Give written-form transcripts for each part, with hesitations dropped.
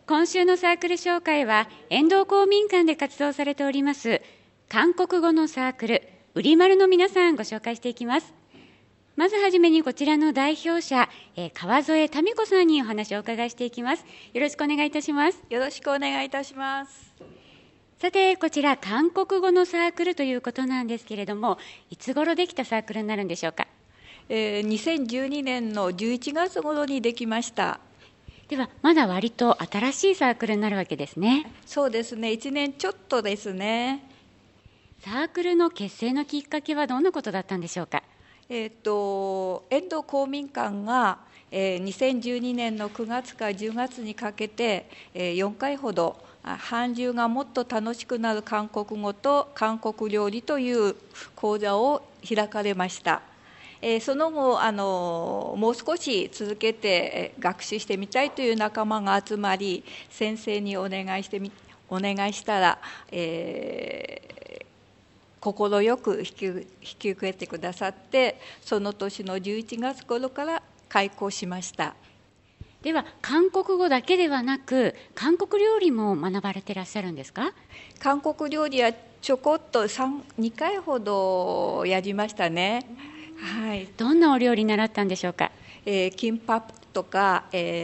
今週のサークル紹介は遠藤公民館で活動されております韓国語のサークルうりまるの皆さんご紹介していきます。まずはじめにこちらの代表者、川添民子さんにお話をお伺いしていきます。よろしくお願いいたします。 よろしくお願いいたします。 さて、こちら韓国語のサークルということなんですけれども、いつ頃できたサークルになるんでしょうか。 2012年の11月頃にできました。 ではまだ割と新しいサークルになるわけですね。 そうですね、1年ちょっとですね。 サークルの結成のきっかけはどんなことだったんでしょうか。 遠藤公民館が、2012年の9月から10月にかけて、4回ほど韓流がもっと楽しくなる韓国語と韓国料理という講座を開かれました。その後もう少し続けて学習してみたいという仲間が集まり、先生にお願いしたら、快く引き受けてくださって、その年の11月頃から開講しました。 では韓国語だけではなく韓国料理も学ばれていらっしゃるんですか。 韓国料理はちょこっと2回ほどやりましたね。はい、 どんなお料理習ったんでしょうか。 キンパップとか、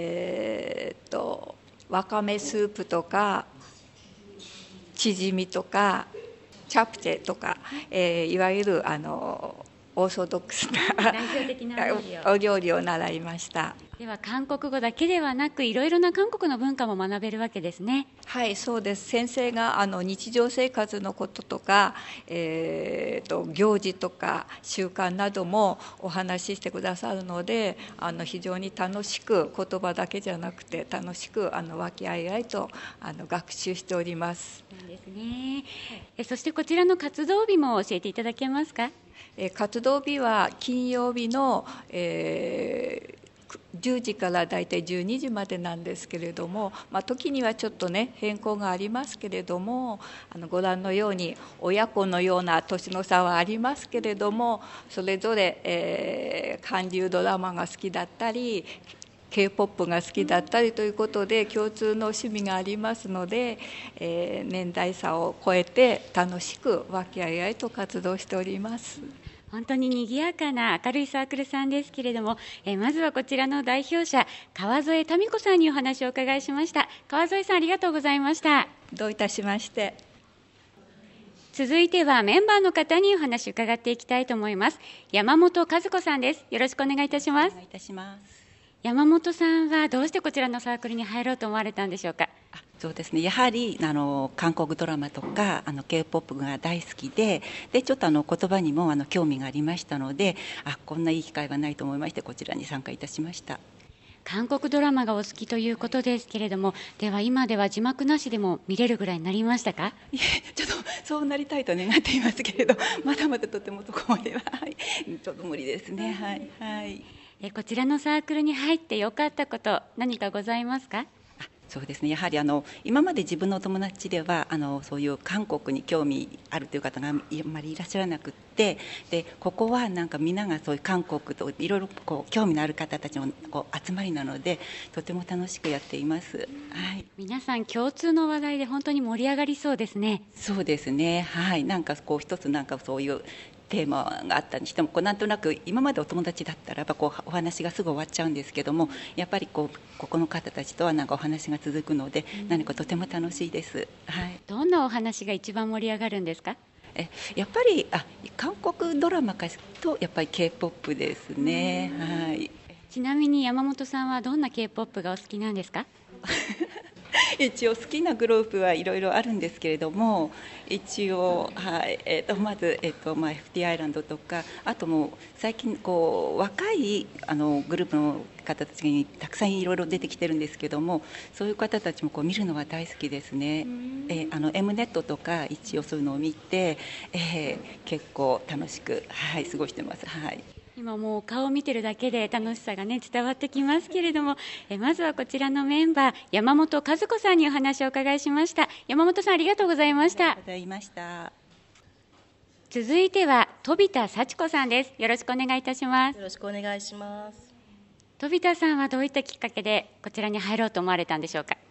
わかめスープとかチヂミとかチャプチェとか、いわゆるオーソドックスな代表的なお料理を習いました。 では韓国語だけではなくいろいろな韓国の文化も学べるわけですね。 はい、そうです。先生が日常生活のこととか、行事とか習慣などもお話ししてくださるので、非常に楽しく、言葉だけじゃなくて楽しく和気あいあいと学習しております。 そうですね。そしてこちらの活動日も教えていただけますか。 活動日は金曜日の、10時からだいたい12時までなんですけれども、時にはちょっとね変更がありますけれども、ご覧のように親子のような年の差はありますけれども、それぞれ、韓流ドラマが好きだったりK-POP が好きだったりということで共通の趣味がありますので、年代差を超えて楽しく和気あいあいと活動しております。 本当に賑やかな明るいサークルさんですけれども、まずはこちらの代表者川添民子さんにお話をお伺いしました。川添さんありがとうございました。 どういたしまして。 続いてはメンバーの方にお話を伺っていきたいと思います。山本和子さんです。よろしくお願いいたします。 お願いいたします。 山本さんはどうしてこちらのサークルに入ろうと思われたんでしょうか。 そうですね、やはり韓国ドラマとかK-POP が大好きでちょっと言葉にも興味がありましたので、こんないい機会はないと思いましてこちらに参加いたしました。 韓国ドラマがお好きということですけれども、では今では字幕なしでも見れるぐらいになりましたか。 いえ、ちょっとそうなりたいと願っていますけれど、まだまだとてもそこまでは、ちょっと無理ですね。はい。 こちらのサークルに入ってよかったこと何かございますか。 そうですね、やはり今まで自分のお友達ではそういう韓国に興味あるという方があんまりいらっしゃらなくって、でここはなんかみんながそういう韓国といろいろ興味のある方たちの集まりなのでとても楽しくやっています。はい、 皆さん共通の話題で本当に盛り上がりそうですね。 そうですね、はい、なんか一つなんかそういうテーマがあったにしてもなんとなく今までお友達だったらやっぱお話がすぐ終わっちゃうんですけども、やっぱりここの方たちとはなんかお話が続くので何かとても楽しいです。はい、 どんなお話が一番盛り上がるんですか。 やっぱり韓国ドラマかとやっぱり K-POP ですね。はい、 ちなみに山本さんはどんな K-POP がお好きなんですか。 一応好きなグループはいろいろあるんですけれども、一応、はいまず、FT アイランドとか、あともう最近若いグループの方たちにたくさんいろいろ出てきてるんですけども、そういう方たちも見るのは大好きですね。M ネットとか一応そういうのを見て、結構楽しく、過ごしてます。はい、 今もう顔を見てるだけで楽しさがね伝わってきますけれども、まずはこちらのメンバー山本和子さんにお話をお伺いしました。山本さんありがとうございました。 ありがとうございました。 続いては飛田幸子さんです。よろしくお願いいたします。 よろしくお願いします。 飛田さんはどういったきっかけでこちらに入ろうと思われたんでしょうか。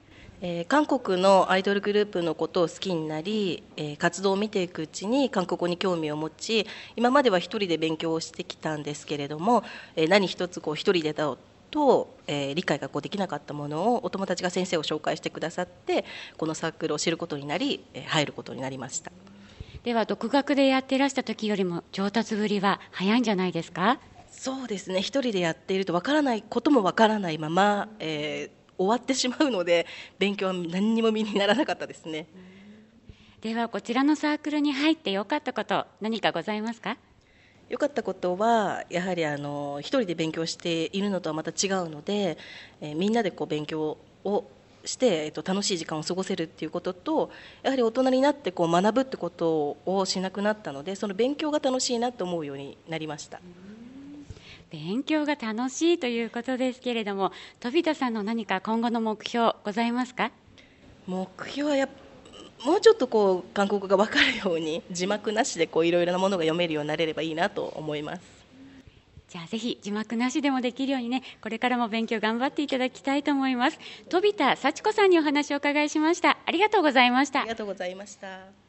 韓国のアイドルグループのことを好きになり、活動を見ていくうちに韓国語に興味を持ち、今までは一人で勉強をしてきたんですけれども、何一つ一人でだと、理解ができなかったものをお友達が先生を紹介してくださって、このサークルを知ることになり、入ることになりました。 では独学でやっていらした時よりも上達ぶりは早いんじゃないですか？ そうですね、一人でやっていると分からないことも分からないまま、終わってしまうので、勉強は何にも身にならなかったですね。 ではこちらのサークルに入ってよかったこと何かございますか？ 良かったことはやはり一人で勉強しているのとはまた違うので、みんなで勉強をして、楽しい時間を過ごせるっていうことと、やはり大人になって学ぶってことをしなくなったので、その勉強が楽しいなと思うようになりました。 勉強が楽しいということですけれども、飛田さんの何か今後の目標ございますか？ 目標はもうちょっと韓国語が分かるように、字幕なしでいろいろなものが読めるようになれればいいなと思います。 じゃあぜひ字幕なしでもできるようにね、これからも勉強頑張っていただきたいと思います。飛田幸子さんにお話をお伺いしました。ありがとうございました。 ありがとうございました。